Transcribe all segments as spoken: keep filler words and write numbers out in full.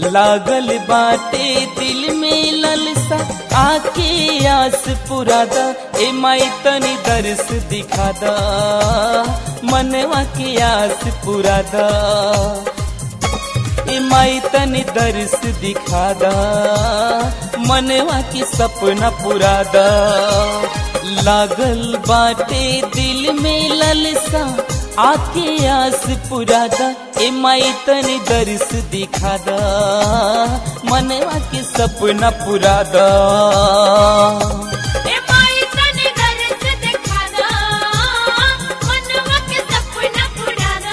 लागल बाटे दिल में ललसा आके आस पुरादा ए माई तनी दर्श दिखादा मनवा की आस पुरादा ए माई तनी दर्श दिखादा मनवा की सपना पुरादा लागल बाटे दिल में ललसा आके आस पुरादा ए माई तनी दर्श दिखादा मनवा के सपना पुरादा ए माई तनी दर्श दिखादा मनवा के सपना पुरादा।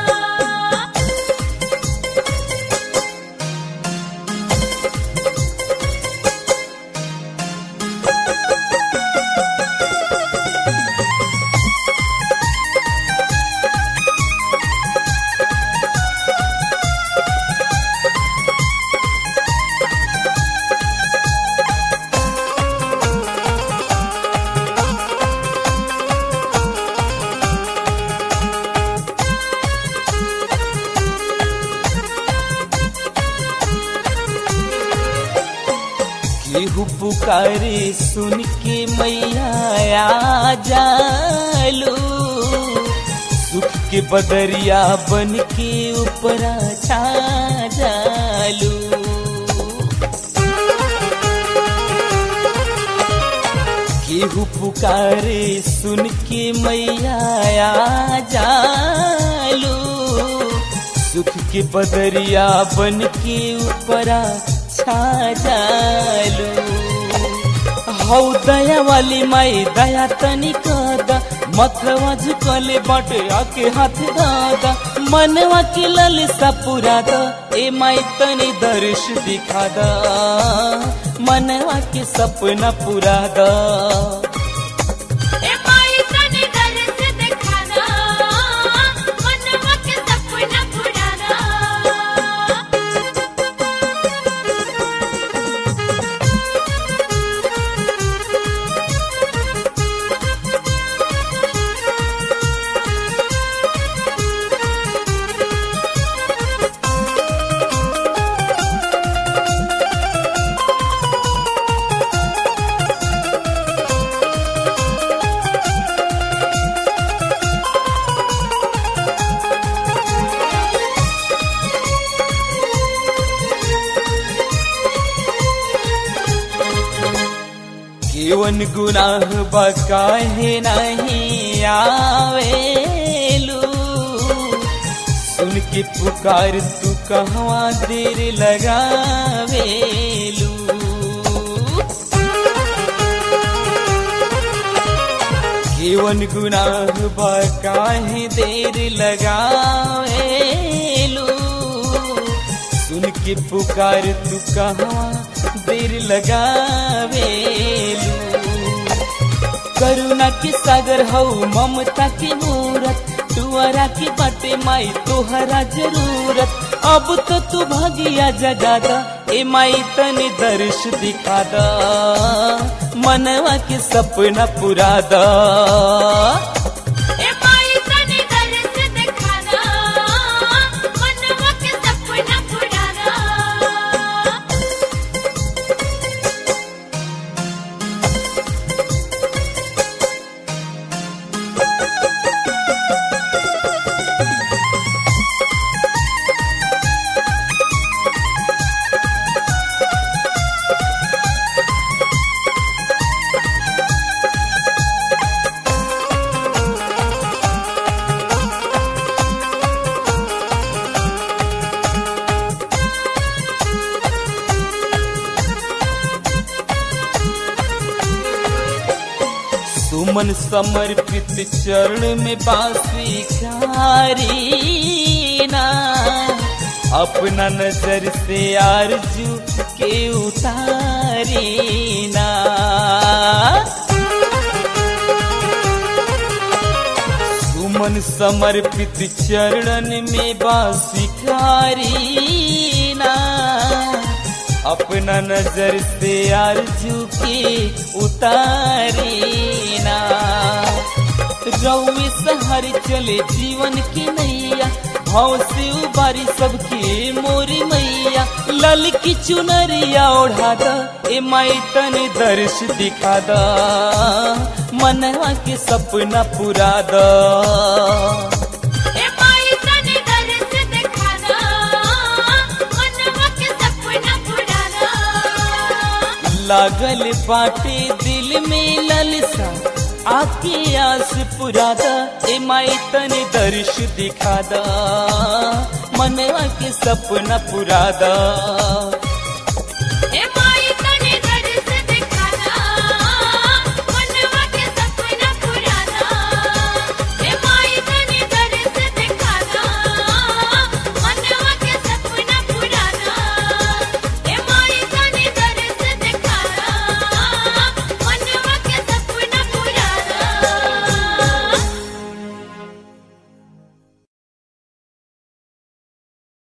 केहू पुकारे सुन के मैया आ जालू सुख के बदरिया बन के ऊपरा छा जालू केहू पुकारे सुन के मैया आ जालू सुख के बदरिया बन के ऊपरा छा जालू हौ दया वाली माई दया तनी कदा मथवा झुकले बाटे आके हाथ दादा मनवा के ललसा पुरादा ए माई तनी दर्श दिखादा मनवा के सपना पुरादा ए माई तनी दर्श दिखादा मनवा के सपना पुरादा। केवन गुनाह बा काहे नहीं आवेलू सुन के पुकार तू कहवा देर लगावेलू केवन गुनाह बा काहे देर लगावेलू सुन के पुकार तू कहवा देर लगावेलू करुणा के सागर हौ ममता के मूरत तुअरा के बाटे माई तोहरा जरूरत अब तो तू भागिया जगादा ए माई तनी दर्श दिखादा मनवा के सपना पुरादा ए माई तनी दर्श दिखादा मनवा के सपना पुरादा। सुमन समर्पित चरण में बांसी खारीना अपना नजर से आरजू के उतारीना सुमन समर्पित चरण में बांसी खारीना अपना नजर से आरजू के उतारीना रउए सहर चले जीवन की नैया भाव से उबारी सबकी मोरी मैया लाल की चुनरिया ओढ़ा दा ए माई तने दर्श दिखा दा मनवा के सपना पूरा दा ए माई तने दर्श दिखा दा मनवा के सपना पूरा दा लागल बाटे दिल में ललसा आके आस पुरा दा ए माई तने दर्श दिखा दा मनवा के सपना पूरा दा।